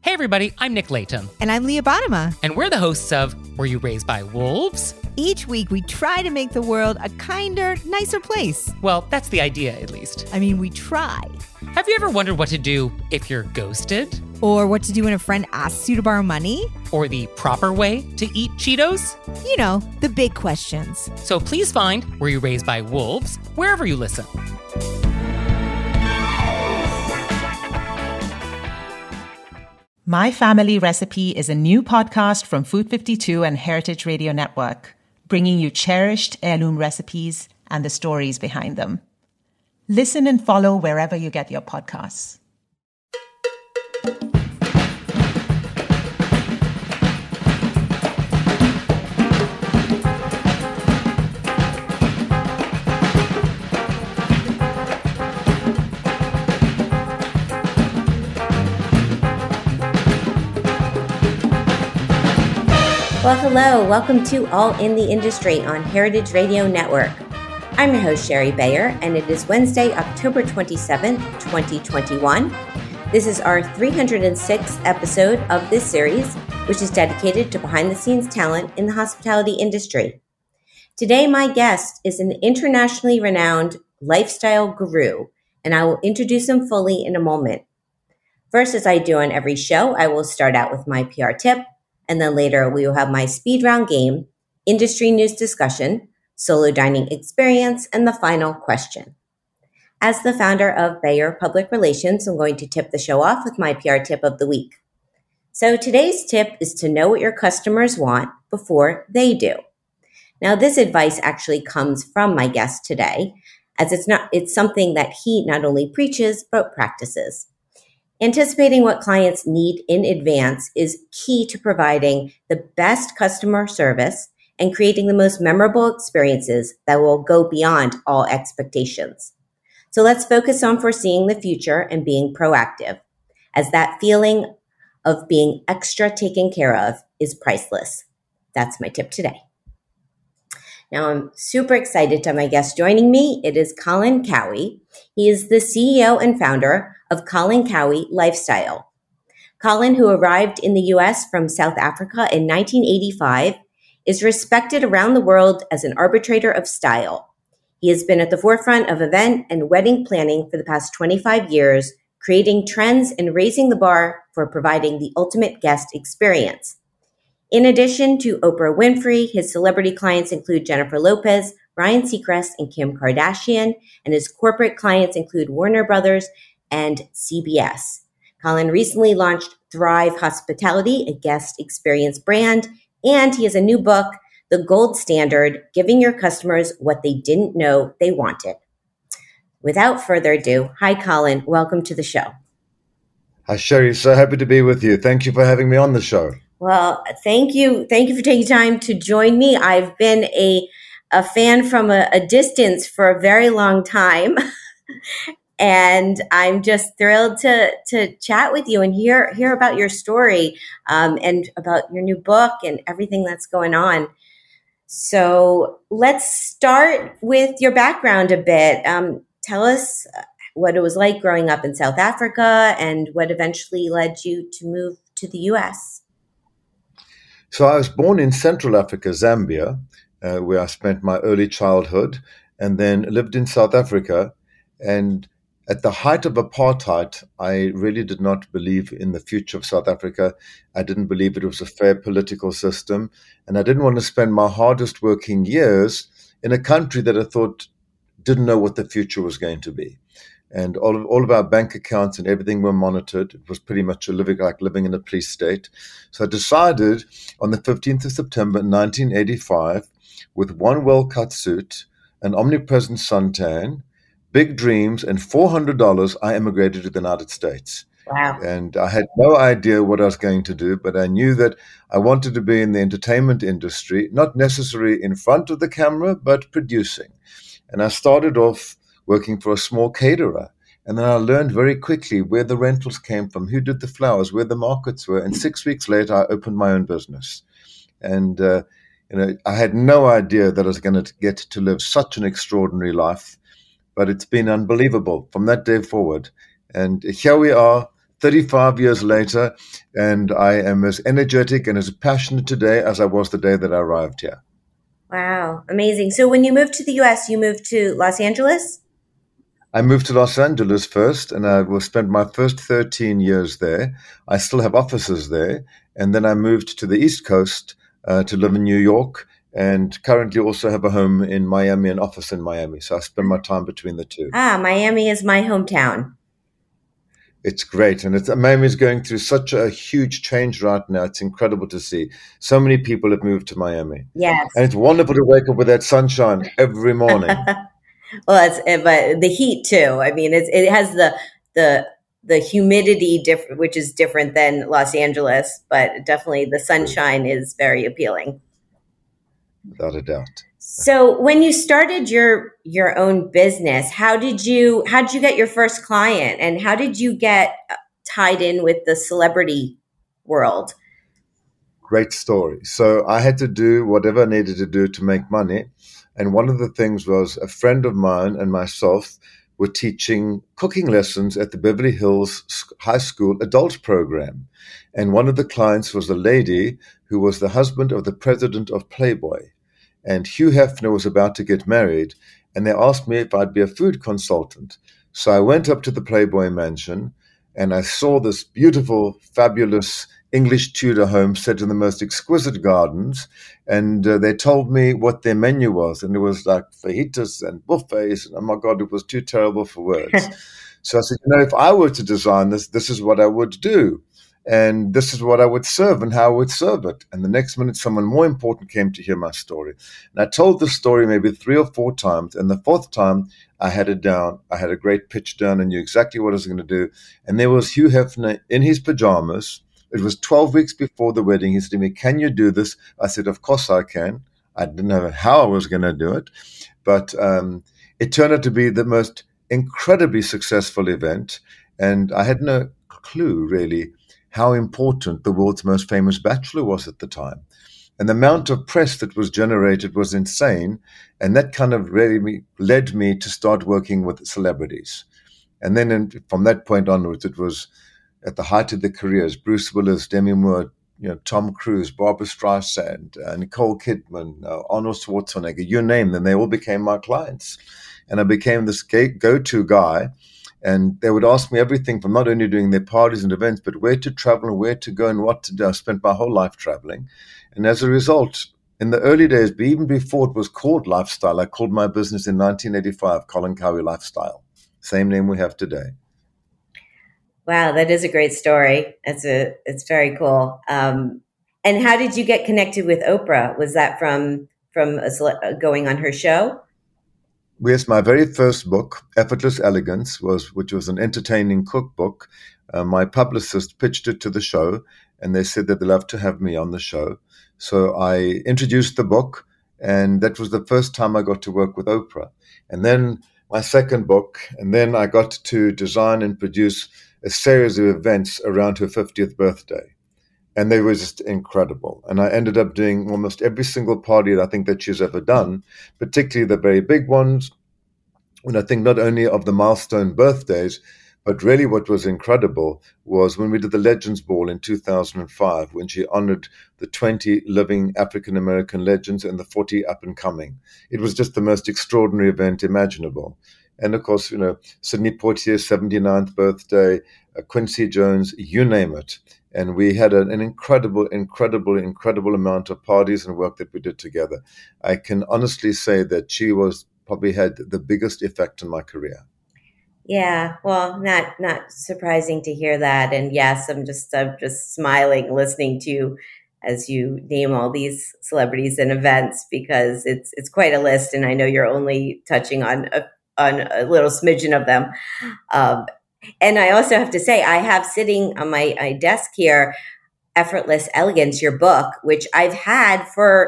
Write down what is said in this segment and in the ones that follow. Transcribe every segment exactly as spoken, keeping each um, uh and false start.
Hey everybody, I'm Nick Layton. And I'm Leah Bottima. And we're the hosts of Were You Raised by Wolves? Each week we try to make the world a kinder, nicer place. Well, that's the idea, at least. I mean, we try. Have you ever wondered what to do if you're ghosted? Or what to do when a friend asks you to borrow money? Or the proper way to eat Cheetos? You know, the big questions. So please find Were You Raised by Wolves wherever you listen. My Family Recipe is a new podcast from Food fifty-two and Heritage Radio Network, bringing you cherished heirloom recipes and the stories behind them. Listen and follow wherever you get your podcasts. Well, hello. Welcome to All in the Industry on Heritage Radio Network. I'm your host, Sherry Bayer, and it is Wednesday, October twenty-seventh, twenty twenty-one. This is our three hundred sixth episode of this series, which is dedicated to behind-the-scenes talent in the hospitality industry. Today, my guest is an internationally renowned lifestyle guru, and I will introduce him fully in a moment. First, as I do on every show, I will start out with my P R tip, and then later we will have my speed round game, industry news discussion, solo dining experience, and the final question. As the founder of Bayer Public Relations, I'm going to tip the show off with my P R tip of the week. So today's tip is to know what your customers want before they do. Now, this advice actually comes from my guest today, as it's not it's something that he not only preaches, but practices. Anticipating what clients need in advance is key to providing the best customer service and creating the most memorable experiences that will go beyond all expectations. So let's focus on foreseeing the future and being proactive, as that feeling of being extra taken care of is priceless. That's my tip today. Now, I'm super excited to have my guest joining me. It is Colin Cowie. He is the C E O and founder of Colin Cowie Lifestyle. Colin, who arrived in the U S from South Africa in nineteen eighty-five, is respected around the world as an arbitrator of style. He has been at the forefront of event and wedding planning for the past twenty-five years, creating trends and raising the bar for providing the ultimate guest experience. In addition to Oprah Winfrey, his celebrity clients include Jennifer Lopez, Ryan Seacrest, and Kim Kardashian, and his corporate clients include Warner Brothers and C B S. Colin recently launched Thrive Hospitality, a guest experience brand, and he has a new book, The Gold Standard, Giving Your Customers What They Didn't Know They Wanted. Without further ado, hi, Colin. Welcome to the show. Hi, Sherry. So happy to be with you. Thank you for having me on the show. Well, thank you. Thank you for taking time to join me. I've been a, a fan from a, a distance for a very long time. And I'm just thrilled to to chat with you and hear hear about your story um, and about your new book and everything that's going on. So let's start with your background a bit. Um, tell us what it was like growing up in South Africa and what eventually led you to move to the U S. So I was born in Central Africa, Zambia, uh, where I spent my early childhood, and then lived in South Africa. And at the height of apartheid, I really did not believe in the future of South Africa. I didn't believe it was a fair political system. And I didn't want to spend my hardest working years in a country that I thought didn't know what the future was going to be. And all of, all of our bank accounts and everything were monitored. It was pretty much a living like living in a police state. So I decided on the fifteenth of September, nineteen eighty-five, with one well-cut suit, an omnipresent suntan, big dreams, and four hundred dollars, I immigrated to the United States. Wow. And I had no idea what I was going to do, but I knew that I wanted to be in the entertainment industry, not necessarily in front of the camera, but producing. And I started off working for a small caterer. And then I learned very quickly where the rentals came from, who did the flowers, where the markets were. And six weeks later, I opened my own business. And, uh, you know, I had no idea that I was going to get to live such an extraordinary life, but it's been unbelievable from that day forward. And here we are, thirty-five years later, and I am as energetic and as passionate today as I was the day that I arrived here. Wow, amazing. So when you moved to the U S, you moved to Los Angeles? I moved to Los Angeles first, and I will spend my first thirteen years there. I still have offices there. And then I moved to the East Coast uh, to live in New York, and currently also have a home in Miami, an office in Miami. So I spend my time between the two. Ah, Miami is my hometown. It's great. And it's, Miami is going through such a huge change right now. It's incredible to see. So many people have moved to Miami. Yes. And it's wonderful to wake up with that sunshine every morning. Well, it's, but the heat too. I mean, it's, it has the the the humidity, diff- which is different than Los Angeles, but definitely the sunshine is very appealing. Without a doubt. So, when you started your your own business, how did you how did you get your first client, and how did you get tied in with the celebrity world? Great story. So I had to do whatever I needed to do to make money. And one of the things was a friend of mine and myself were teaching cooking lessons at the Beverly Hills High School adult program. And one of the clients was a lady who was the husband of the president of Playboy. And Hugh Hefner was about to get married. And they asked me if I'd be a food consultant. So I went up to the Playboy mansion and I saw this beautiful, fabulous English Tudor home set in the most exquisite gardens. And uh, they told me what their menu was. And it was like fajitas and buffets. And oh my God, it was too terrible for words. So I said, you know, if I were to design this, this is what I would do. And this is what I would serve and how I would serve it. And the next minute, someone more important came to hear my story. And I told the story maybe three or four times. And the fourth time, I had it down. I had a great pitch down and knew exactly what I was going to do. And there was Hugh Hefner in his pajamas. It was twelve weeks before the wedding. He said to me, can you do this? I said, of course I can. I didn't know how I was going to do it. But um, it turned out to be the most incredibly successful event. And I had no clue, really, how important the world's most famous bachelor was at the time. And the amount of press that was generated was insane. And that kind of really led me to start working with celebrities. And then in, from that point onwards, it was at the height of their careers, Bruce Willis, Demi Moore, you know, Tom Cruise, Barbra Streisand, uh, Nicole Kidman, uh, Arnold Schwarzenegger, you name them, they all became my clients. And I became this go-to guy. And they would ask me everything from not only doing their parties and events, but where to travel and where to go and what to do. I spent my whole life traveling. And as a result, in the early days, even before it was called Lifestyle, I called my business in nineteen eighty-five, Colin Cowie Lifestyle. Same name we have today. Wow, that is a great story. It's a, it's very cool. Um, and how did you get connected with Oprah? Was that from from a, going on her show? Yes, my very first book, Effortless Elegance, was which was an entertaining cookbook. Uh, my publicist pitched it to the show, and they said that they'd love to have me on the show. So I introduced the book, and that was the first time I got to work with Oprah. And then my second book, and then I got to design and produce a series of events around her fiftieth birthday. And they were just incredible. And I ended up doing almost every single party that I think that she's ever done, particularly the very big ones. And I think not only of the milestone birthdays, but really what was incredible was when we did the Legends Ball in two thousand five, when she honored the twenty living African-American legends and the forty up and coming. It was just the most extraordinary event imaginable. And of course, you know, Sidney Poitier's seventy-ninth birthday, uh, Quincy Jones, you name it. And we had an, an incredible, incredible, incredible amount of parties and work that we did together. I can honestly say that she was probably had the biggest effect on my career. Yeah, well, not not surprising to hear that. And yes, I'm just I'm just smiling listening to you as you name all these celebrities and events, because it's it's quite a list, and I know you're only touching on a, on a little smidgen of them. Um, And I also have to say, I have sitting on my, my desk here, Effortless Elegance, your book, which I've had for,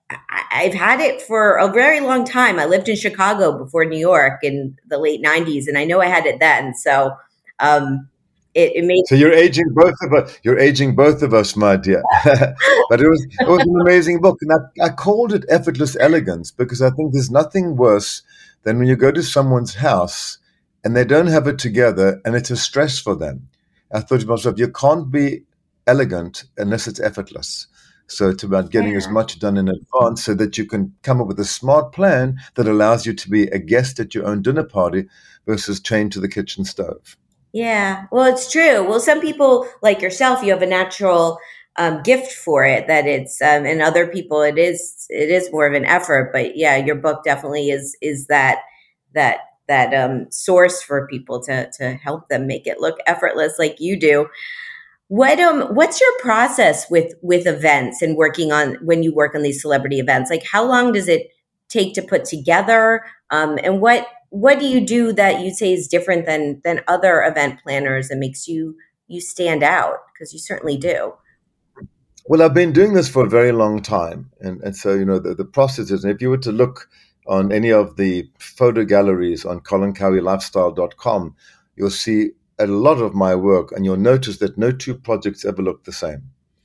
I've had it for a very long time. I lived in Chicago before New York in the late nineties, and I know I had it then. So um, it, it made. So you're aging both of us. You're aging both of us, my dear. But it was it was an amazing book, and I, I called it Effortless Elegance because I think there's nothing worse than when you go to someone's house and they don't have it together, and it's a stress for them. I thought to myself, you can't be elegant unless it's effortless. So it's about getting Yeah. as much done in advance so that you can come up with a smart plan that allows you to be a guest at your own dinner party versus chained to the kitchen stove. Yeah, well, it's true. Well, some people like yourself, you have a natural um, gift for it. That it's, um, and other people, it is it is more of an effort. But yeah, your book definitely is is that that that um, source for people to to help them make it look effortless, like you do. What um what's your process with with events and working on when you work on these celebrity events? Like, how long does it take to put together? Um, and what what do you do that you say is different than than other event planners and makes you you stand out? Because you certainly do. Well, I've been doing this for a very long time. And, and so, you know, the, the process is, and if you were to look on any of the photo galleries on colin cowie lifestyle dot com, you'll see a lot of my work, and you'll notice that no two projects ever look the same.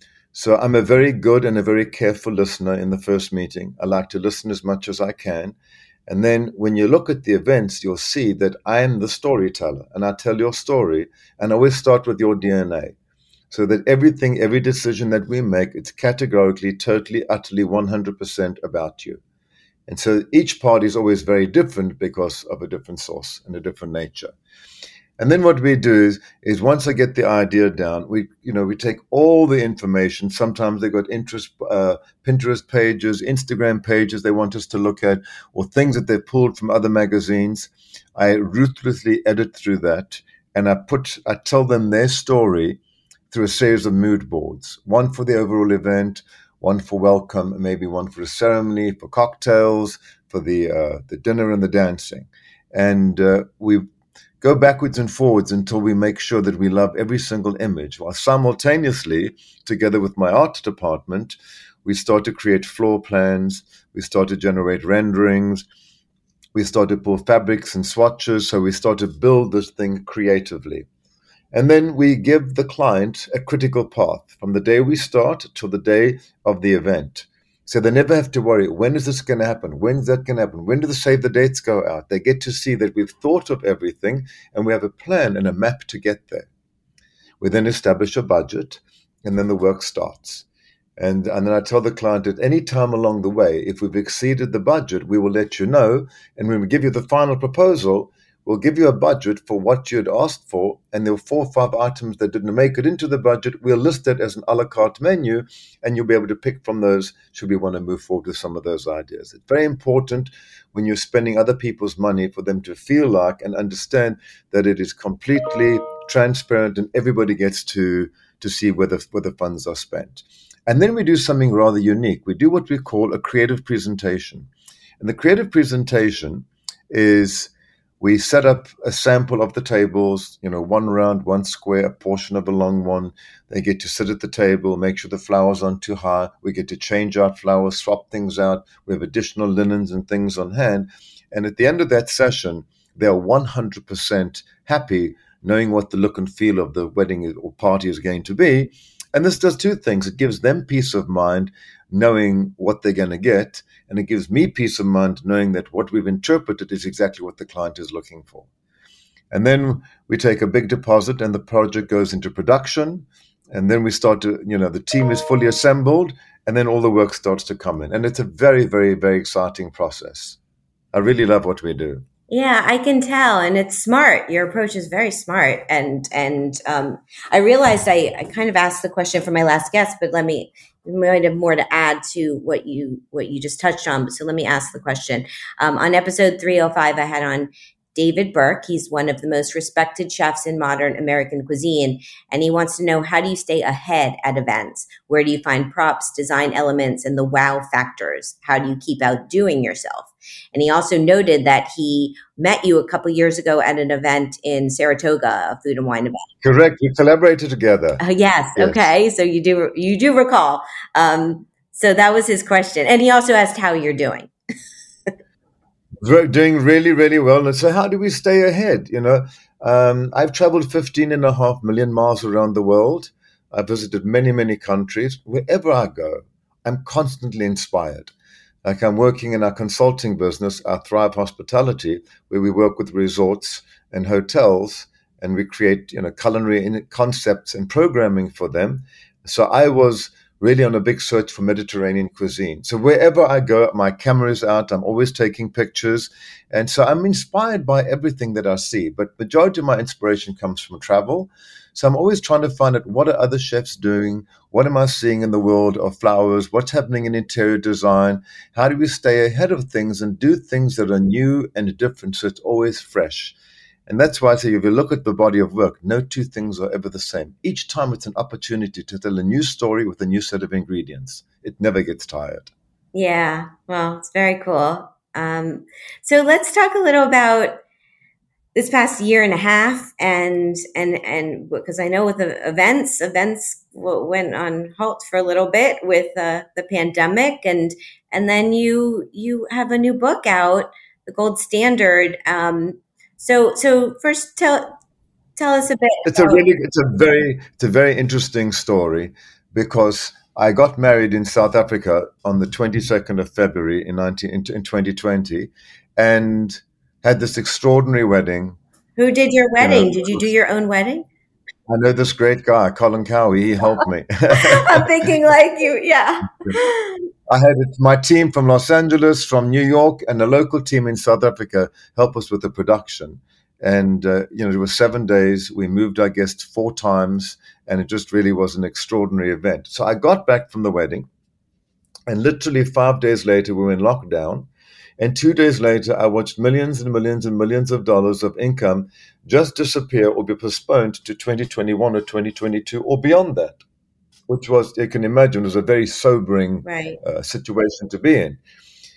So I'm a very good and a very careful listener in the first meeting. I like to listen as much as I can. And then when you look at the events, you'll see that I am the storyteller, and I tell your story, and I always start with your D N A. So that everything, every decision that we make, it's categorically, totally, utterly, one hundred percent about you. And so each party is always very different because of a different source and a different nature. And then what we do is, is once I get the idea down, we, you know, we take all the information. Sometimes they got interest, uh, Pinterest pages, Instagram pages they want us to look at, or things that they've pulled from other magazines. I ruthlessly edit through that, and I put, I tell them their story through a series of mood boards. One for the overall event, one for welcome, and maybe one for the ceremony, for cocktails, for the uh, the dinner and the dancing, and uh, we go backwards and forwards until we make sure that we love every single image, while simultaneously, together with my art department, we start to create floor plans, we start to generate renderings, we start to pull fabrics and swatches, so we start to build this thing creatively. And then we give the client a critical path from the day we start till the day of the event. So they never have to worry, when is this going to happen? When's that going to happen? When do the save the dates go out? They get to see that we've thought of everything and we have a plan and a map to get there. We then establish a budget, and then the work starts. And, and then I tell the client at any time along the way, if we've exceeded the budget, we will let you know. And when we give you the final proposal, we'll give you a budget for what you had asked for, and there were four or five items that didn't make it into the budget. We'll list it as an a la carte menu, and you'll be able to pick from those should we want to move forward with some of those ideas. It's very important when you're spending other people's money for them to feel like and understand that it is completely transparent and everybody gets to, to see where the, where the funds are spent. And then we do something rather unique. We do what we call a creative presentation. And the creative presentation is, we set up a sample of the tables, you know, one round, one square, a portion of a long one. They get to sit at the table, make sure the flowers aren't too high. We get to change out flowers, swap things out. We have additional linens and things on hand. And at the end of that session, they're one hundred percent happy knowing what the look and feel of the wedding or party is going to be. And this does two things. It gives them peace of mind knowing what they're going to get, and it gives me peace of mind knowing that what we've interpreted is exactly what the client is looking for. And then we take a big deposit and the project goes into production, and then we start to, you know, the team is fully assembled, and then all the work starts to come in. And it's a very, very, very exciting process. I really love what we do. Yeah, I can tell. And it's smart. Your approach is very smart. And and um, I realized I, I kind of asked the question for my last guest, but let me, you might have more to add to what you what you just touched on. So let me ask the question. Um, on episode three oh five, I had on David Burke. He's one of the most respected chefs in modern American cuisine. And he wants to know, how do you stay ahead at events? Where do you find props, design elements, and the wow factors? How do you keep outdoing yourself? And he also noted that he met you a couple years ago at an event in Saratoga, a food and wine event. Correct. We collaborated together. Uh, yes. yes. Okay. So you do you do recall. Um, so that was his question. And he also asked how you're doing. Doing really, really well. And so how do we stay ahead? You know, um, I've traveled fifteen and a half million miles around the world. I've visited many, many countries. Wherever I go, I'm constantly inspired. Like I'm working in our consulting business, our Thrive Hospitality, where we work with resorts and hotels and we create, you know, culinary concepts and programming for them. So I was really on a big search for Mediterranean cuisine. So wherever I go, my camera is out, I'm always taking pictures. And so I'm inspired by everything that I see. But majority of my inspiration comes from travel. So I'm always trying to find out, what are other chefs doing? What am I seeing in the world of flowers? What's happening in interior design? How do we stay ahead of things and do things that are new and different so it's always fresh? And that's why I say, if you look at the body of work, no two things are ever the same. Each time it's an opportunity to tell a new story with a new set of ingredients. It never gets tired. Yeah, well, it's very cool. Um, so let's talk a little about this past year and a half, and and and because I know with the events, events went on halt for a little bit with uh, the pandemic, and and then you you have a new book out, The Gold Standard. Um, So, so first, tell tell us a bit. It's a really, it's a very, it's a very interesting story, because I got married in South Africa on the twenty-second of February in nineteen in twenty twenty, and had this extraordinary wedding. Who did your wedding? You know, did you do your own wedding? I know this great guy, Colin Cowie. He helped me. I'm thinking like you, yeah. I had my team from Los Angeles, from New York, and a local team in South Africa help us with the production. And, uh, you know, it was seven days. We moved our guests four times, and it just really was an extraordinary event. So I got back from the wedding, and literally five days later, we were in lockdown. And two days later, I watched millions and millions and millions of dollars of income just disappear or be postponed to twenty twenty-one or twenty twenty-two or beyond that, which was, you can imagine, was a very sobering right. uh, situation to be in.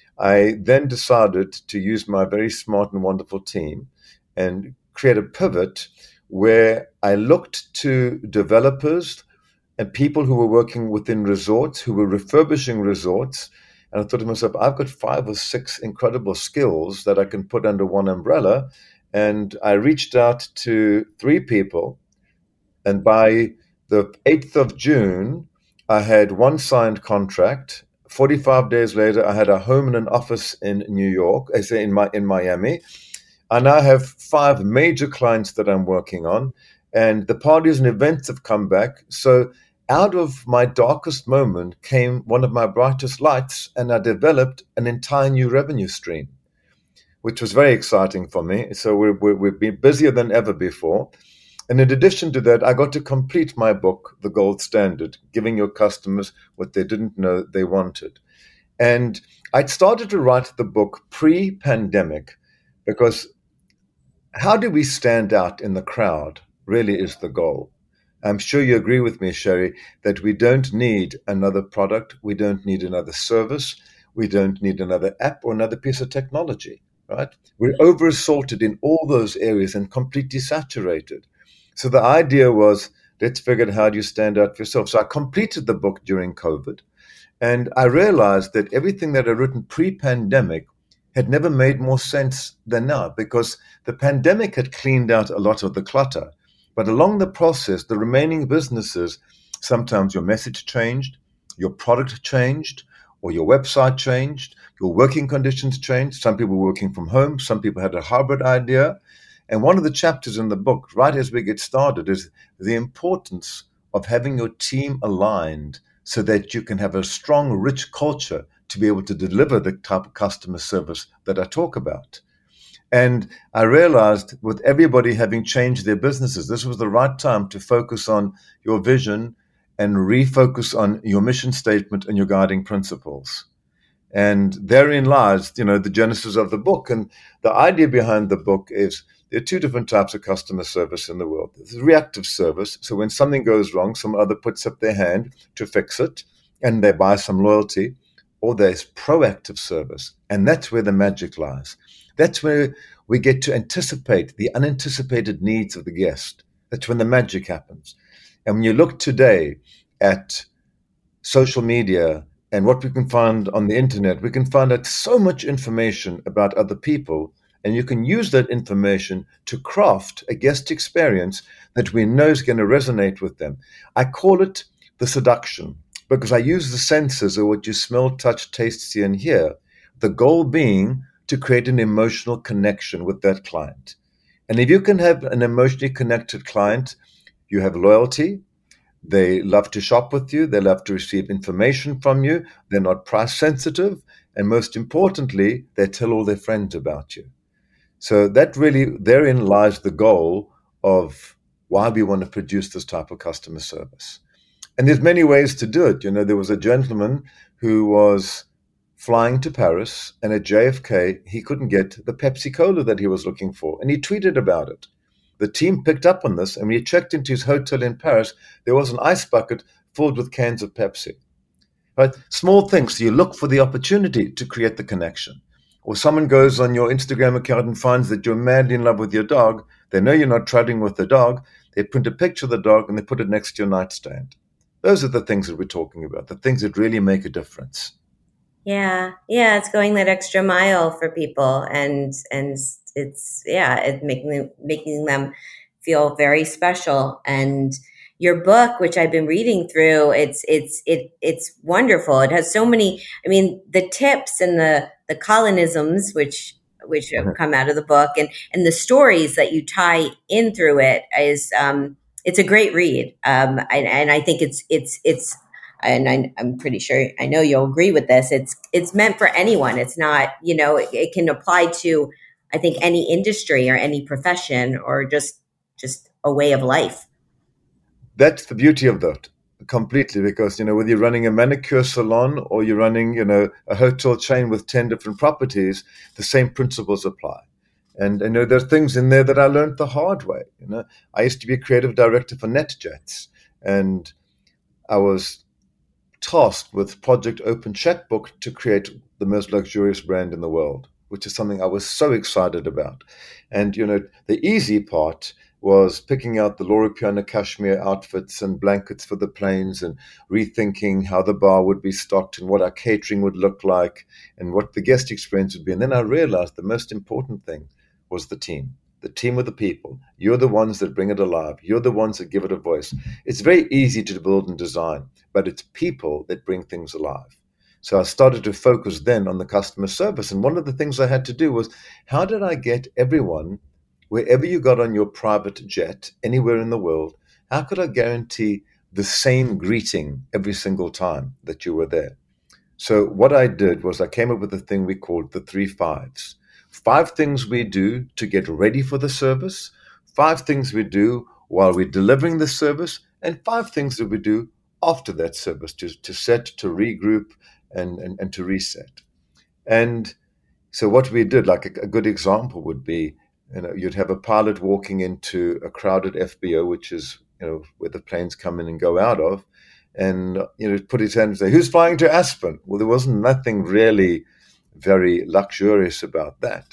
I then decided to use my very smart and wonderful team and create a pivot where I looked to developers and people who were working within resorts, who were refurbishing resorts. And I thought to myself, I've got five or six incredible skills that I can put under one umbrella. And I reached out to three people. And by the eighth of June, I had one signed contract. forty-five days later, I had a home and an office in New York, I say in my in Miami. I now have five major clients that I'm working on, and the parties and events have come back. So out of my darkest moment came one of my brightest lights, and I developed an entire new revenue stream, which was very exciting for me. So we're, we're, we've been busier than ever before. And in addition to that, I got to complete my book, The Gold Standard, giving your customers what they didn't know they wanted. And I'd started to write the book pre-pandemic, because how do we stand out in the crowd really is the goal. I'm sure you agree with me, Sherry, that we don't need another product. We don't need another service. We don't need another app or another piece of technology, right? We're over-assaulted in all those areas and completely saturated. So the idea was, let's figure out how do you stand out for yourself. So I completed the book during COVID, and I realized that everything that I'd written pre-pandemic had never made more sense than now, because the pandemic had cleaned out a lot of the clutter. But along the process, the remaining businesses, sometimes your message changed, your product changed, or your website changed, your working conditions changed. Some people were working from home. Some people had a hybrid idea. And one of the chapters in the book, right as we get started, is the importance of having your team aligned so that you can have a strong, rich culture to be able to deliver the type of customer service that I talk about. And I realized with everybody having changed their businesses, this was the right time to focus on your vision and refocus on your mission statement and your guiding principles. And therein lies, you know, the genesis of the book. And the idea behind the book is there are two different types of customer service in the world. There's reactive service. So when something goes wrong, someone other puts up their hand to fix it and they buy some loyalty. Or there's proactive service. And that's where the magic lies. That's where we get to anticipate the unanticipated needs of the guest. That's when the magic happens. And when you look today at social media and what we can find on the internet, we can find out so much information about other people. And you can use that information to craft a guest experience that we know is going to resonate with them. I call it the seduction, because I use the senses of what you smell, touch, taste, see, and hear. The goal being to create an emotional connection with that client. And if you can have an emotionally connected client, you have loyalty. They love to shop with you. They love to receive information from you. They're not price sensitive. And most importantly, they tell all their friends about you. So that really, therein lies the goal of why we want to produce this type of customer service. And there's many ways to do it. You know, there was a gentleman who was flying to Paris, and at J F K, he couldn't get the Pepsi Cola that he was looking for. And he tweeted about it. The team picked up on this, and when he checked into his hotel in Paris, there was an ice bucket filled with cans of Pepsi. Right? Small things. So you look for the opportunity to create the connection. Or someone goes on your Instagram account and finds that you're madly in love with your dog. They know you're not traveling with the dog. They print a picture of the dog and they put it next to your nightstand. Those are the things that we're talking about, the things that really make a difference. Yeah, yeah, it's going that extra mile for people, and and it's yeah, it's making them, making them feel very special. And your book, which I've been reading through, it's it's it it's wonderful. It has so many. I mean, the tips and the the colonisms, which which have come out of the book, and and the stories that you tie in through it is um, it's a great read. Um, and, and I think it's it's it's. And I, I'm pretty sure, I know you'll agree with this. It's it's meant for anyone. It's not, you know, it, it can apply to, I think, any industry or any profession or just just a way of life. That's the beauty of that, completely, because, you know, whether you're running a manicure salon or you're running, you know, a hotel chain with ten different properties, the same principles apply. And I know there are things in there that I learned the hard way. You know, I used to be a creative director for NetJets, and I was tasked with Project Open Checkbook to create the most luxurious brand in the world, which is something I was so excited about. And, you know, the easy part was picking out the Loro Piana cashmere outfits and blankets for the planes and rethinking how the bar would be stocked and what our catering would look like and what the guest experience would be. And then I realized the most important thing was the team. The team of the people. You're the ones that bring it alive. You're the ones that give it a voice. It's very easy to build and design, but it's people that bring things alive. So I started to focus then on the customer service. And one of the things I had to do was, how did I get everyone, wherever you got on your private jet, anywhere in the world, how could I guarantee the same greeting every single time that you were there? So what I did was I came up with a thing we called the three fives. Five things we do to get ready for the service, five things we do while we're delivering the service, and five things that we do after that service to, to set, to regroup, and, and, and to reset. And so what we did, like a, a good example would be, you know, you'd have a pilot walking into a crowded F B O, which is, you know, where the planes come in and go out of, and, you know, put his hand and say, who's flying to Aspen? Well, there wasn't nothing really very luxurious about that.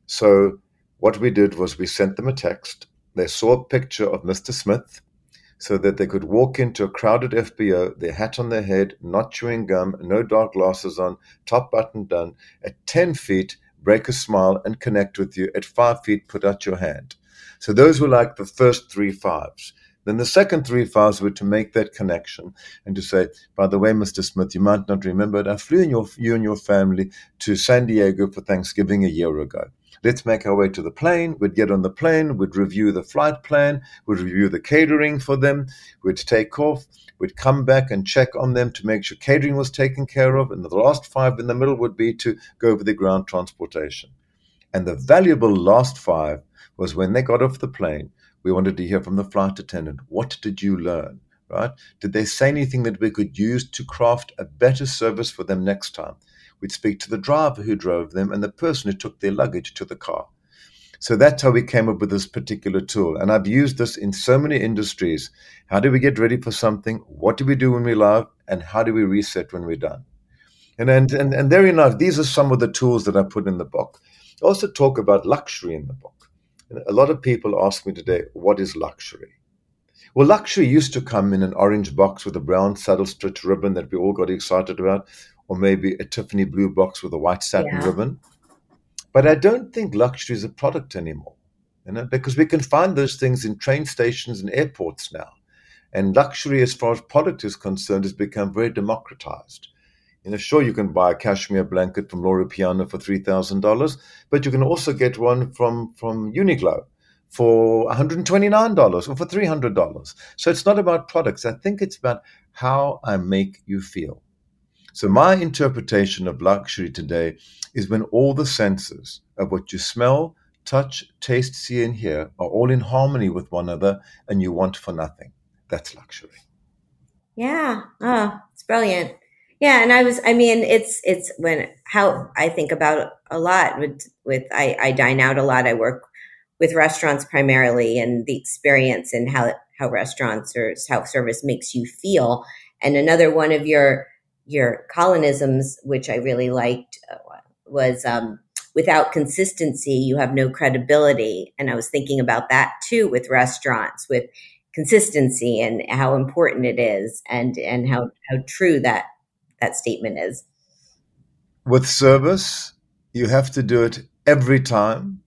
So what we did was we sent them a text. They saw a picture of Mister Smith so that they could walk into a crowded F B O, their hat on their head, not chewing gum, no dark glasses on, top button done. At ten feet, break a smile and connect with you. At five feet, put out your hand. So those were like the first three fives. Then the second three fives were to make that connection and to say, by the way, Mister Smith, you might not remember it. I flew in your, you and your family to San Diego for Thanksgiving a year ago. Let's make our way to the plane. We'd get on the plane. We'd review the flight plan. We'd review the catering for them. We'd take off. We'd come back and check on them to make sure catering was taken care of. And the last five in the middle would be to go over the ground transportation. And the valuable last five was when they got off the plane, we wanted to hear from the flight attendant. What did you learn, right? Did they say anything that we could use to craft a better service for them next time? We'd speak to the driver who drove them and the person who took their luggage to the car. So that's how we came up with this particular tool. And I've used this in so many industries. How do we get ready for something? What do we do when we love? And how do we reset when we're done? And, and, and, and there enough, these are some of the tools that I put in the book. I also talk about luxury in the book. A lot of people ask me today, what is luxury? Well, luxury used to come in an orange box with a brown saddle stitch ribbon that we all got excited about, or maybe a Tiffany blue box with a white satin yeah. ribbon. But I don't think luxury is a product anymore, you know, because we can find those things in train stations and airports now. And luxury, as far as product is concerned, has become very democratized. You know, sure, you can buy a cashmere blanket from Loro Piana for three thousand dollars, but you can also get one from, from Uniqlo for one hundred twenty-nine dollars or for three hundred dollars. So it's not about products. I think it's about how I make you feel. So my interpretation of luxury today is when all the senses of what you smell, touch, taste, see, and hear are all in harmony with one another and you want for nothing. That's luxury. Yeah. Oh, it's brilliant. Yeah. And I was, I mean, it's, it's when, how I think about a lot with, with, I, I dine out a lot. I work with restaurants primarily, and the experience and how, how restaurants or how service makes you feel. And another one of your, your colonisms, which I really liked, uh, was, um, without consistency, you have no credibility. And I was thinking about that too with restaurants, with consistency and how important it is, and, and how, how true that, that statement is. With service, you have to do it every time.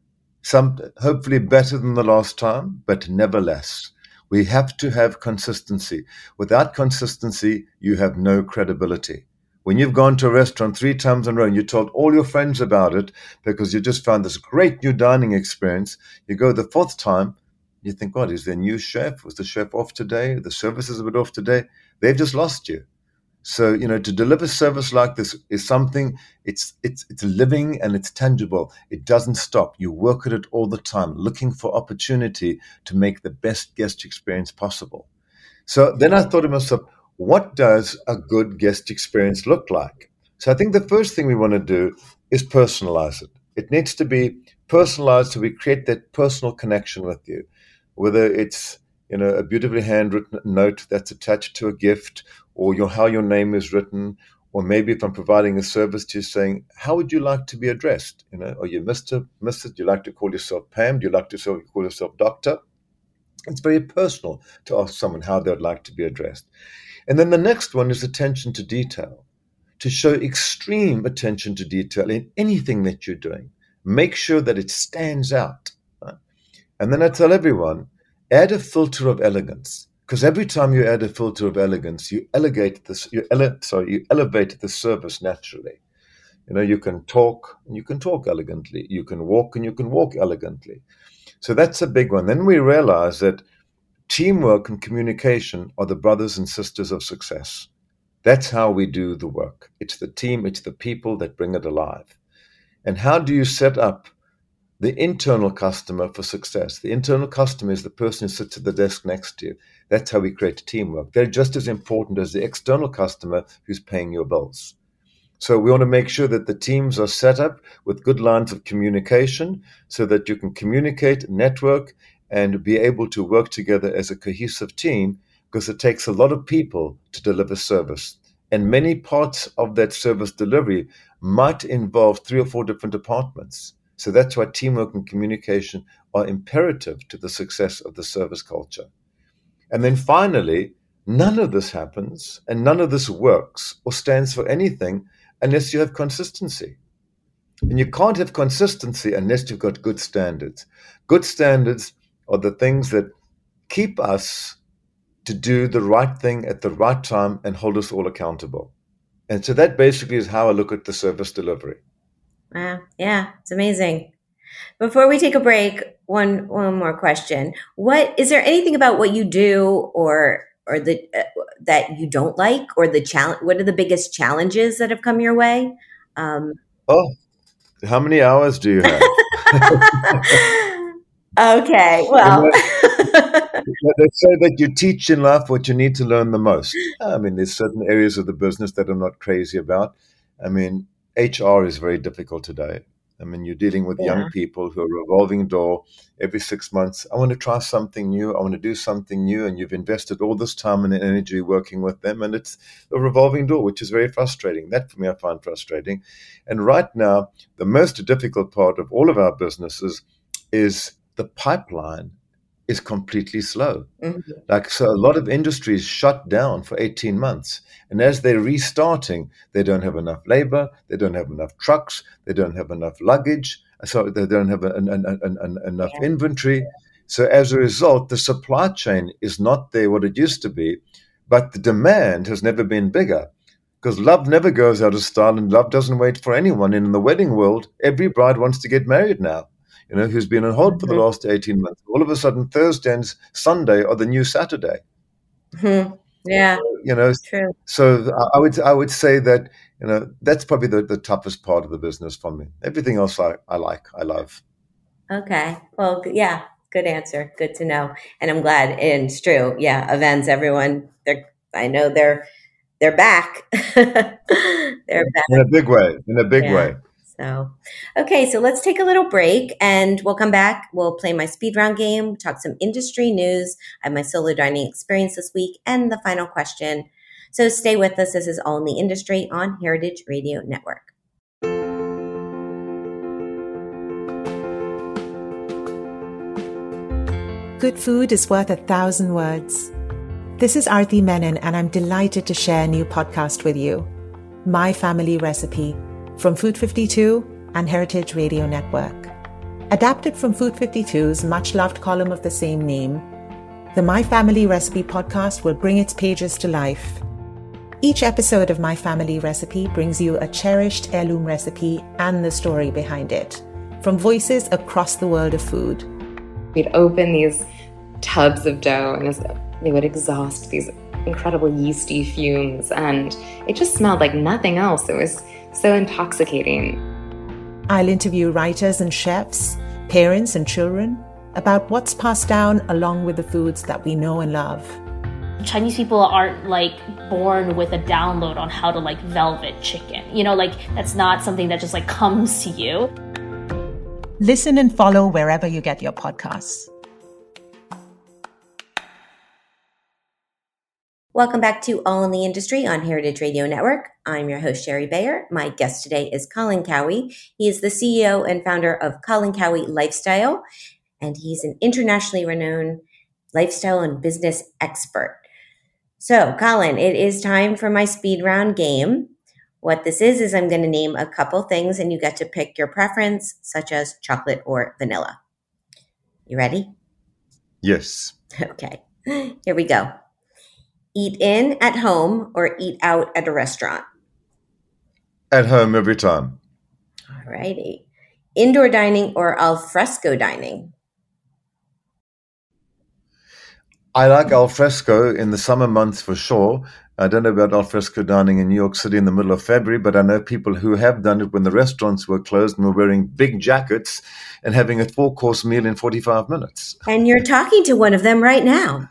Some hopefully better than the last time, but never less. We have to have consistency. Without consistency, you have no credibility. When you've gone to a restaurant three times in a row and you told all your friends about it because you just found this great new dining experience, you go the fourth time, you think, what, is there a new chef? Was the chef off today? The service is a bit off today? They've just lost you. So, you know, to deliver service like this is something, it's it's it's living and it's tangible. It doesn't stop. You work at it all the time, looking for opportunity to make the best guest experience possible. So then I thought to myself, what does a good guest experience look like? So I think the first thing we want to do is personalize it. It needs to be personalized so we create that personal connection with you, whether it's, you know, a beautifully handwritten note that's attached to a gift, or your, how your name is written, or maybe if I'm providing a service to you saying, how would you like to be addressed? You know, are you Mister, Missus? Do you like to call yourself Pam? Do you like to call yourself Doctor? It's very personal to ask someone how they would like to be addressed. And then the next one is attention to detail, to show extreme attention to detail in anything that you're doing. Make sure that it stands out. Right? And then I tell everyone, add a filter of elegance. Because every time you add a filter of elegance, you elevate this. You ele- sorry, you elevate the service naturally. You know, you can talk and you can talk elegantly. You can walk and you can walk elegantly. So that's a big one. Then we realize that teamwork and communication are the brothers and sisters of success. That's how we do the work. It's the team, it's the people that bring it alive. And how do you set up the internal customer for success? The internal customer is the person who sits at the desk next to you. That's how we create teamwork. They're just as important as the external customer who's paying your bills. So we want to make sure that the teams are set up with good lines of communication so that you can communicate, network, and be able to work together as a cohesive team, because it takes a lot of people to deliver service. And many parts of that service delivery might involve three or four different departments. So that's why teamwork and communication are imperative to the success of the service culture. And then finally, none of this happens and none of this works or stands for anything unless you have consistency. And you can't have consistency unless you've got good standards. Good standards are the things that keep us to do the right thing at the right time and hold us all accountable. And so that basically is how I look at the service delivery. Wow. Yeah, it's amazing. Before we take a break, one one more question. What is there anything about what you do or or the uh, that you don't like, or the challenge? What are the biggest challenges that have come your way? Um, oh, how many hours do you have? Okay, well. They say that you teach in life what you need to learn the most. I mean, there's certain areas of the business that I'm not crazy about. I mean, H R is very difficult today. I mean, you're dealing with yeah. young people who are a revolving door every six months. I want to try something new. I want to do something new. And you've invested all this time and energy working with them. And it's a revolving door, which is very frustrating. That for me, I find frustrating. And right now, the most difficult part of all of our businesses is the pipeline is completely slow. Mm-hmm. Like, so a lot of industries shut down for eighteen months. And as they're restarting, they don't have enough labor, they don't have enough trucks, they don't have enough luggage, so they don't have an, an, an, an, enough yeah. inventory. So as a result, the supply chain is not there what it used to be, but the demand has never been bigger. Because love never goes out of style and love doesn't wait for anyone. And in the wedding world, every bride wants to get married now. you know, who's been on hold for the last eighteen months. All of a sudden, Thursday and Sunday are the new Saturday. Mm-hmm. Yeah, you know, true. So I would I would say that, you know, that's probably the, the toughest part of the business for me. Everything else I, I like, I love. Okay. Well, yeah, good answer. Good to know. And I'm glad. And it's true. Yeah, events, everyone, they're, I know they're, they're back. They're back. In a big way, in a big yeah. way. So, okay, so let's take a little break and we'll come back. We'll play my speed round game, talk some industry news. I have my solo dining experience this week and the final question. So stay with us. This is All in the Industry on Heritage Radio Network. Good food is worth a thousand words. This is Aarti Menon, and I'm delighted to share a new podcast with you, My Family Recipe, from Food fifty-two and Heritage Radio Network. Adapted from Food fifty-two's much-loved column of the same name, the My Family Recipe podcast will bring its pages to life. Each episode of My Family Recipe brings you a cherished heirloom recipe and the story behind it, from voices across the world of food. We'd open these tubs of dough and they would exhaust these incredible yeasty fumes, and it just smelled like nothing else. It was so intoxicating. I'll interview writers and chefs, parents and children about what's passed down along with the foods that we know and love. Chinese people aren't like born with a download on how to like velvet chicken. You know, like that's not something that just like comes to you. Listen and follow wherever you get your podcasts. Welcome back to All in the Industry on Heritage Radio Network. I'm your host, Sherry Bayer. My guest today is Colin Cowie. He is the C E O and founder of Colin Cowie Lifestyle, and he's an internationally renowned lifestyle and business expert. So, Colin, it is time for my speed round game. What this is, is I'm going to name a couple things, and you get to pick your preference, such as chocolate or vanilla. You ready? Yes. Okay, here we go. Eat in at home or eat out at a restaurant? At home every time. All righty. Indoor dining or al fresco dining? I like al fresco in the summer months for sure. I don't know about al fresco dining in New York City in the middle of February, but I know people who have done it when the restaurants were closed and were wearing big jackets and having a four-course meal in forty-five minutes. And you're talking to one of them right now.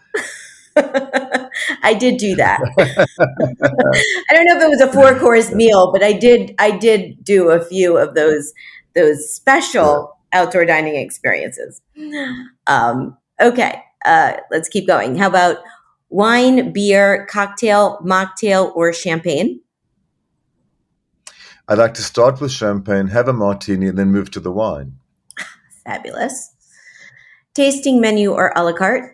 I did do that. I don't know if it was a four-course meal, but I did. I did do a few of those those special outdoor dining experiences. Um, okay, uh, let's keep going. How about wine, beer, cocktail, mocktail, or champagne? I like to start with champagne, have a martini, and then move to the wine. Fabulous. Tasting menu or a la carte?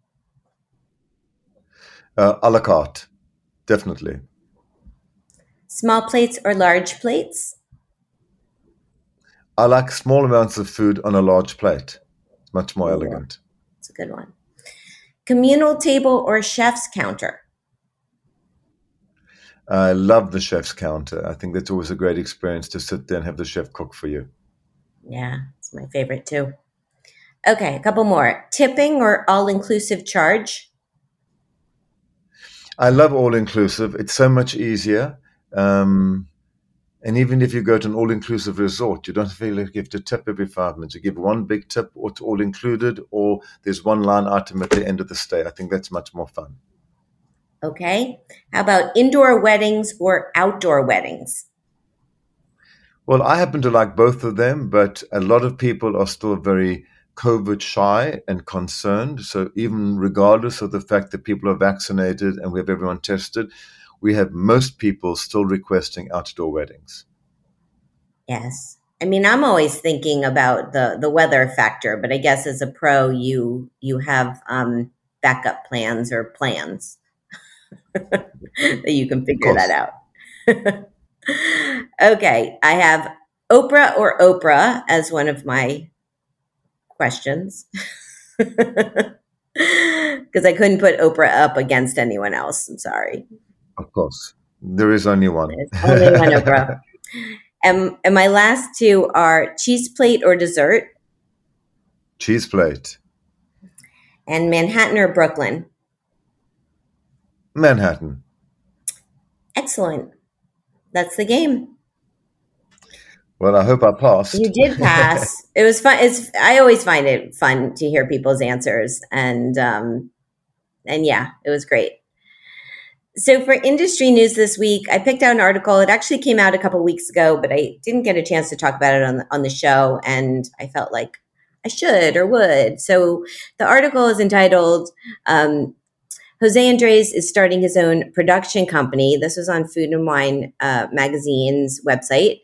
Uh, a la carte, definitely. Small plates or large plates? I like small amounts of food on a large plate. It's much more Ooh, elegant. It's a good one. Communal table or chef's counter? I love the chef's counter. I think that's always a great experience to sit there and have the chef cook for you. Yeah, it's my favorite too. Okay, a couple more. Tipping or all-inclusive charge? I love all-inclusive. It's so much easier. Um, and even if you go to an all-inclusive resort, you don't feel like you have to tip every five minutes. You give one big tip or it's all-included, or there's one line item at the end of the stay. I think that's much more fun. Okay. How about indoor weddings or outdoor weddings? Well, I happen to like both of them, but a lot of people are still very COVID shy and concerned. So even regardless of the fact that people are vaccinated and we have everyone tested, we have most people still requesting outdoor weddings. Yes. I mean, I'm always thinking about the, the weather factor, but I guess as a pro, you you have um, backup plans or plans that you can figure that out. Okay. I have Oprah or Oprah as one of my questions because I couldn't put Oprah up against anyone else. I'm sorry. Of course. There is only one. There's only one Oprah. And, and my last two are cheese plate or dessert? Cheese plate. And Manhattan or Brooklyn? Manhattan. Excellent. That's the game. Well, I hope I passed. You did pass. It was fun. It's I always find it fun to hear people's answers, and um, and yeah, it was great. So for industry news this week, I picked out an article. It actually came out a couple weeks ago, but I didn't get a chance to talk about it on the, on the show, and I felt like I should or would. So the article is entitled um, Jose Andres is starting his own production company. This was on Food and Wine uh, magazine's website.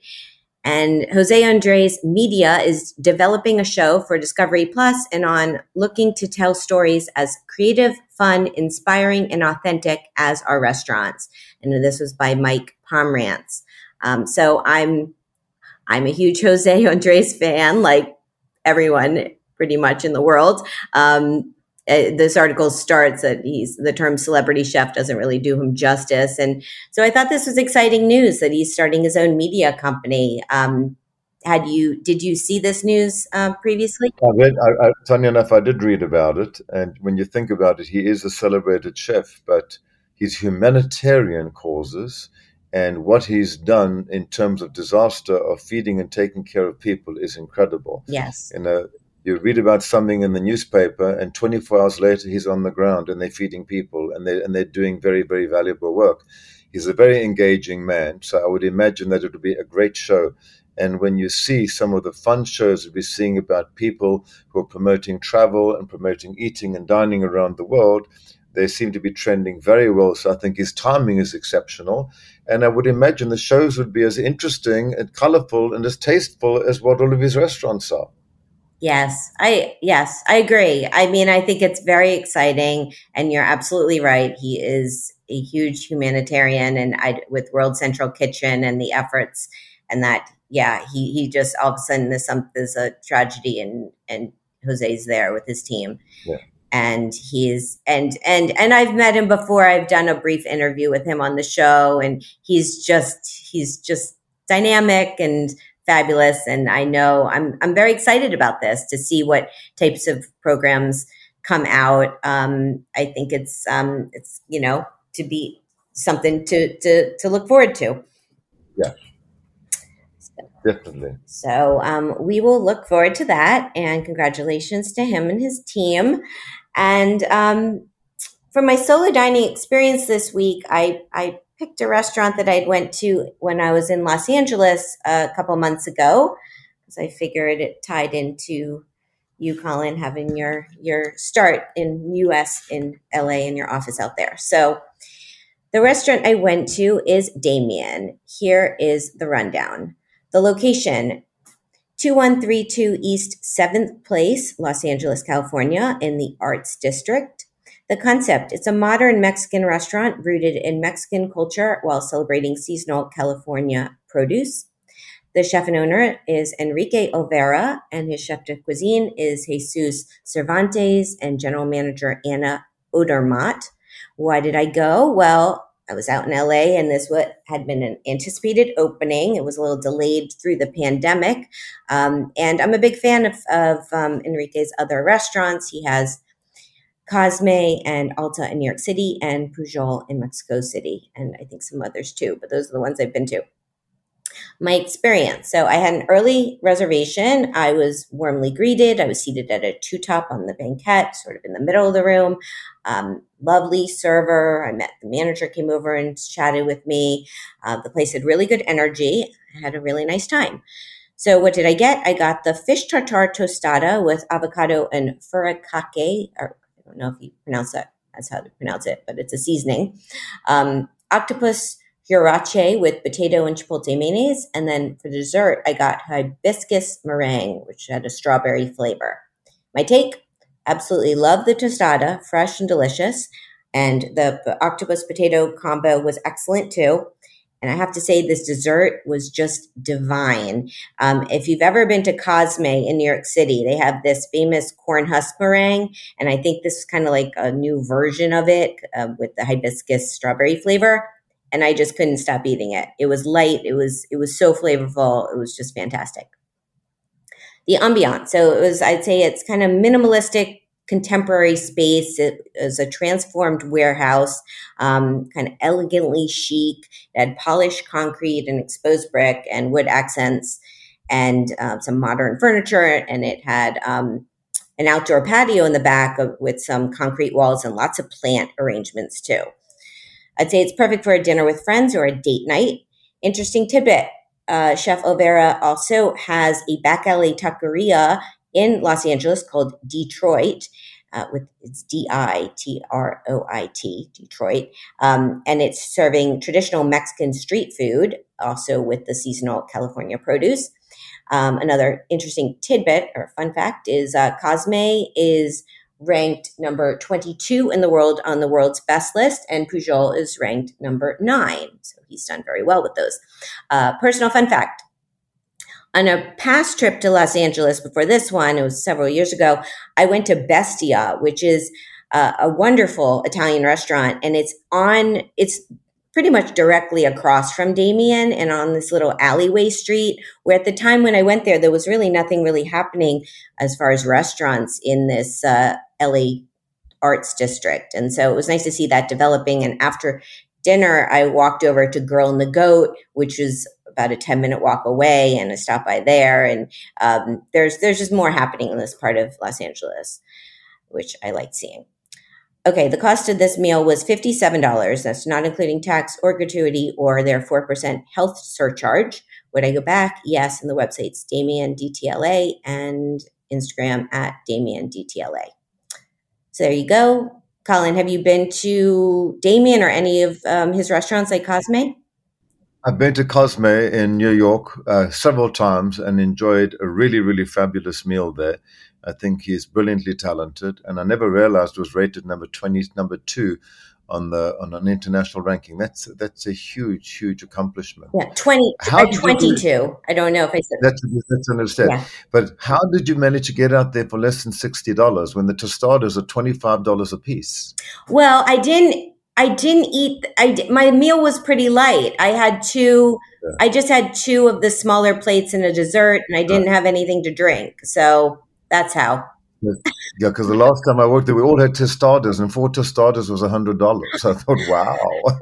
And Jose Andres Media is developing a show for Discovery Plus and on looking to tell stories as creative, fun, inspiring, and authentic as our restaurants. And this was by Mike Pomerantz. Um, so I'm I'm a huge Jose Andres fan, like everyone pretty much in the world. Um, Uh, this article starts that he's the term celebrity chef doesn't really do him justice. And so I thought this was exciting news that he's starting his own media company. Um, had you, did you see this news uh, previously? I read, I, I, funny enough, I did read about it. And when you think about it, he is a celebrated chef, but his humanitarian causes and what he's done in terms of disaster of feeding and taking care of people is incredible. Yes. You know, you read about something in the newspaper, and twenty-four hours later, he's on the ground, and they're feeding people, and they and they're doing very, very valuable work. He's a very engaging man, so I would imagine that it would be a great show. And when you see some of the fun shows we're seeing about people who are promoting travel and promoting eating and dining around the world, they seem to be trending very well. So I think his timing is exceptional, and I would imagine the shows would be as interesting and colorful and as tasteful as what all of his restaurants are. Yes, I yes, I agree. I mean, I think it's very exciting, and you're absolutely right. He is a huge humanitarian, and I, with World Central Kitchen and the efforts, and that, yeah, he he just all of a sudden there's some there's a tragedy, and and Jose's there with his team, yeah. and he's and and and I've met him before. I've done a brief interview with him on the show, and he's just he's just dynamic and fabulous. And I know I'm I'm very excited about this to see what types of programs come out. Um, I think it's um, it's you know to be something to to to look forward to. Yeah, so, definitely. So um, we will look forward to that. And congratulations to him and his team. And um, for my solo dining experience this week, I I. picked a restaurant that I went to when I was in Los Angeles a couple months ago, because I figured it tied into you, Colin, having your your start in U S in L A and your office out there. So the restaurant I went to is Damien. Here is the rundown. The location, two one three two East seventh Place, Los Angeles, California, in the Arts District. The concept, it's a modern Mexican restaurant rooted in Mexican culture while celebrating seasonal California produce. The chef and owner is Enrique Olvera, and his chef de cuisine is Jesus Cervantes and general manager Anna Odermatt. Why did I go? Well, I was out in L A, and this what had been an anticipated opening. It was a little delayed through the pandemic. Um, and I'm a big fan of, of um, Enrique's other restaurants. He has Cosme and Alta in New York City and Pujol in Mexico City, and I think some others too, but those are the ones I've been to. My experience. So I had an early reservation. I was warmly greeted. I was seated at a two-top on the banquette, sort of in the middle of the room. Um, lovely server. I met the manager, came over and chatted with me. Uh, the place had really good energy. I had a really nice time. So what did I get? I got the fish tartare tostada with avocado and furikake, or I don't know if you pronounce that. That's how to pronounce it, but it's a seasoning. Um, octopus huarache with potato and chipotle mayonnaise. And then for dessert, I got hibiscus meringue, which had a strawberry flavor. My take, absolutely love the tostada, fresh and delicious. And the octopus potato combo was excellent too. And I have to say, this dessert was just divine. Um, if you've ever been to Cosme in New York City, they have this famous corn husk meringue. And I think this is kind of like a new version of it uh, with the hibiscus strawberry flavor. And I just couldn't stop eating it. It was light. It was, it was so flavorful. It was just fantastic. the ambiance. So it was, I'd say it's kind of minimalistic, contemporary space. It was a transformed warehouse, um, kind of elegantly chic. It had polished concrete and exposed brick and wood accents and uh, some modern furniture. And it had um, an outdoor patio in the back of, with some concrete walls and lots of plant arrangements too. I'd say it's perfect for a dinner with friends or a date night. Interesting tidbit. Uh, Chef Olvera also has a back alley taqueria in Los Angeles called Detroit, uh, with it's D I T R O I T, Detroit, um, and it's serving traditional Mexican street food, also with the seasonal California produce. Um, another interesting tidbit or fun fact is uh, Cosme is ranked number twenty-two in the world on the world's best list, and Pujol is ranked number nine. So he's done very well with those. Uh, personal fun fact. On a past trip to Los Angeles before this one, it was several years ago, I went to Bestia, which is uh, a wonderful Italian restaurant. And it's on, it's pretty much directly across from Damien and on this little alleyway street, where at the time when I went there, there was really nothing really happening as far as restaurants in this uh, L A arts district. And so it was nice to see that developing. And after dinner, I walked over to Girl and the Goat, which was about a ten minute walk away, and I stopped by there. And um, there's there's just more happening in this part of Los Angeles, which I liked seeing. Okay, the cost of this meal was fifty-seven dollars. That's not including tax or gratuity or their four percent health surcharge. Would I go back? Yes, and the website's Damien D T L A and Instagram at Damien D T L A. So there you go. Colin, have you been to Damien or any of um, his restaurants like Cosme? I've been to Cosme in New York uh, several times and enjoyed a really, really fabulous meal there. I think he's brilliantly talented, and I never realized was rated number twenty, number two on the on an international ranking. That's that's a huge, huge accomplishment. Yeah, twenty. How twenty-two. You, I don't know if I said that's that's understood. Yeah. But how did you manage to get out there for less than sixty dollars when the tostadas are twenty-five dollars a piece? Well, I didn't. I didn't eat. I my meal was pretty light. I had two. Yeah. I just had two of the smaller plates and a dessert, and I didn't have anything to drink. So that's how. Yeah, because the last time I worked there, we all had tostadas, and four tostadas was a hundred dollars. So I thought, wow.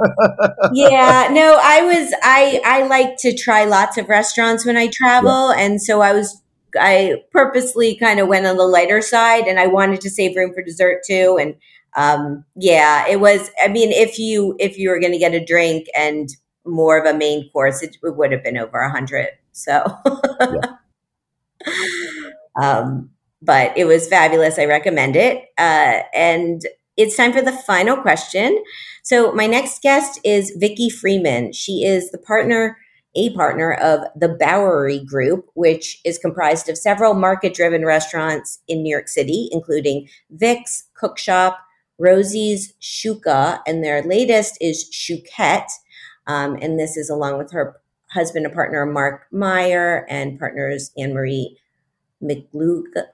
Yeah, no, I was. I I like to try lots of restaurants when I travel, yeah. and so I was. I purposely kind of went on the lighter side, and I wanted to save room for dessert too, and. Um, yeah, it was, I mean, if you, if you were going to get a drink and more of a main course, it, it would have been over a hundred. So, yeah. um, but it was fabulous. I recommend it. Uh, and it's time for the final question. So my next guest is Vicki Freeman. She is the partner, a partner of the Bowery Group, which is comprised of several market-driven restaurants in New York City, including Vic's, Cookshop, Rosie's, Shuka, and their latest is Chouquette. Um, and this is along with her husband and partner, Mark Meyer, and partners Anne-Marie McCulig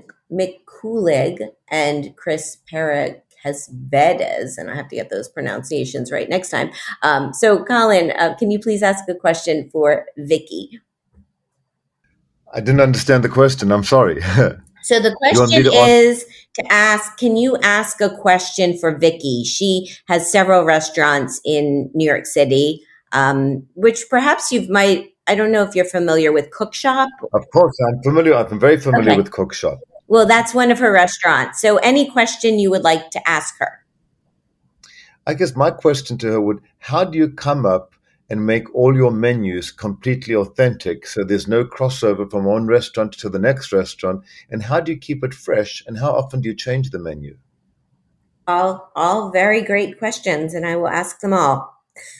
and Chris Perez-Vedes. And I have to get those pronunciations right next time. Um, so, Colin, uh, can you please ask a question for Vicki? I didn't understand the question. I'm sorry. So the question to is to ask, can you ask a question for Vicki? She has several restaurants in New York City, um, which perhaps you might, I don't know if you're familiar with Cookshop. Of course, I'm familiar. I'm very familiar okay. with Cookshop. Well, that's one of her restaurants. So any question you would like to ask her? I guess my question to her would, how do you come up and make all your menus completely authentic so there's no crossover from one restaurant to the next restaurant? And how do you keep it fresh? And how often do you change the menu? All, all very great questions, and I will ask them all.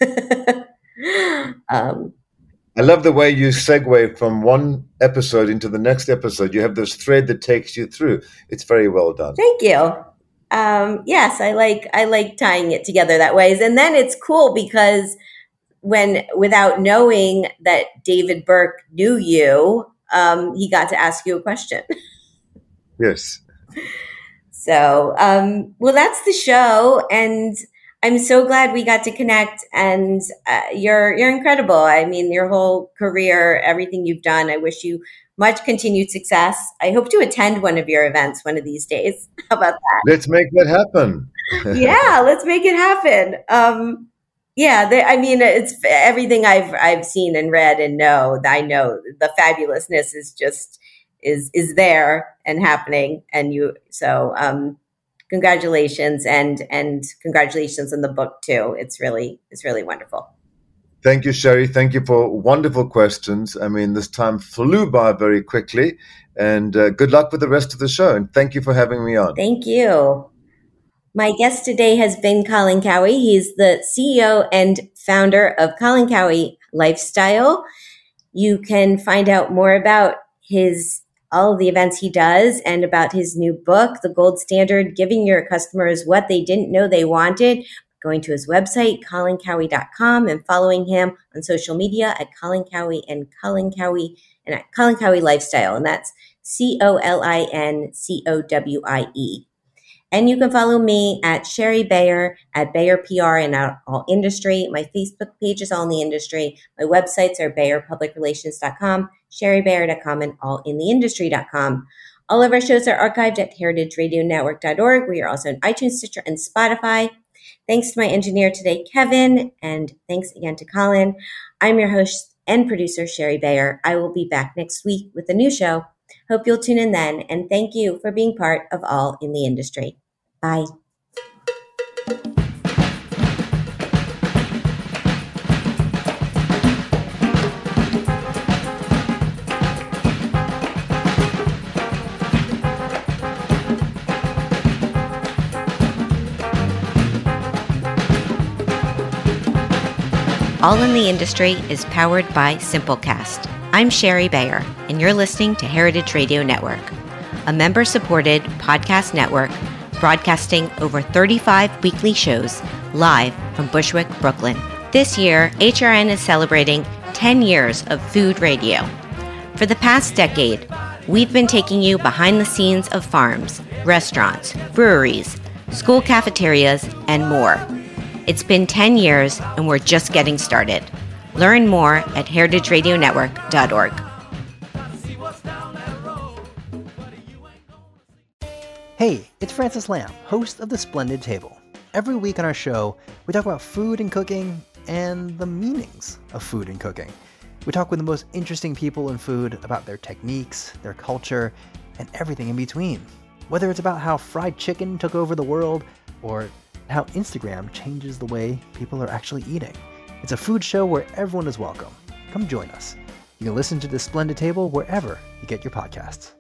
um, I love the way you segue from one episode into the next episode. You have this thread that takes you through. It's very well done. Thank you. Um, yes, I like I like tying it together that way. And then it's cool because when, without knowing that David Burke knew you, um, he got to ask you a question. Yes. So, um, well, that's the show. And I'm so glad we got to connect, and uh, you're you're incredible. I mean, your whole career, everything you've done. I wish you much continued success. I hope to attend one of your events one of these days. How about that? Let's make that happen. Yeah, let's make it happen. Um, yeah, they, I mean, it's everything I've I've seen and read and know. I know the fabulousness is just is is there and happening, and you so. Um, Congratulations and and congratulations on the book too. It's really it's really wonderful. Thank you, Sherry. Thank you for wonderful questions. I mean, this time flew by very quickly, and uh, good luck with the rest of the show. And thank you for having me on. Thank you. My guest today has been Colin Cowie. He's the C E O and founder of Colin Cowie Lifestyle. You can find out more about his all of the events he does and about his new book, The Gold Standard, Giving Your Customers What They Didn't Know They Wanted, going to his website, colin cowie dot com, and following him on social media at Colin Cowie and Colin Cowie and at Colin Cowie Lifestyle. And that's C O L I N C O W I E. And you can follow me at Sherry Bayer, at Bayer P R and at All Industry. My Facebook page is All in the Industry. My websites are bayer public relations dot com, sherry bayer dot com, and all in the industry dot com. All of our shows are archived at heritage radio network dot org. We are also on iTunes, Stitcher, and Spotify. Thanks to my engineer today, Kevin, and thanks again to Colin. I'm your host and producer, Sherry Bayer. I will be back next week with a new show. Hope you'll tune in then, and thank you for being part of All in the Industry. Bye. All in the Industry is powered by Simplecast. I'm Sherry Bayer, and you're listening to Heritage Radio Network, a member-supported podcast network broadcasting over thirty-five weekly shows live from Bushwick, Brooklyn. This year, H R N is celebrating ten years of food radio. For the past decade, we've been taking you behind the scenes of farms, restaurants, breweries, school cafeterias, and more. It's been ten years, and we're just getting started. Learn more at heritage radio network dot org. Hey, it's Francis Lamb, host of The Splendid Table. Every week on our show, we talk about food and cooking and the meanings of food and cooking. We talk with the most interesting people in food about their techniques, their culture, and everything in between. Whether it's about how fried chicken took over the world or how Instagram changes the way people are actually eating. It's a food show where everyone is welcome. Come join us. You can listen to The Splendid Table wherever you get your podcasts.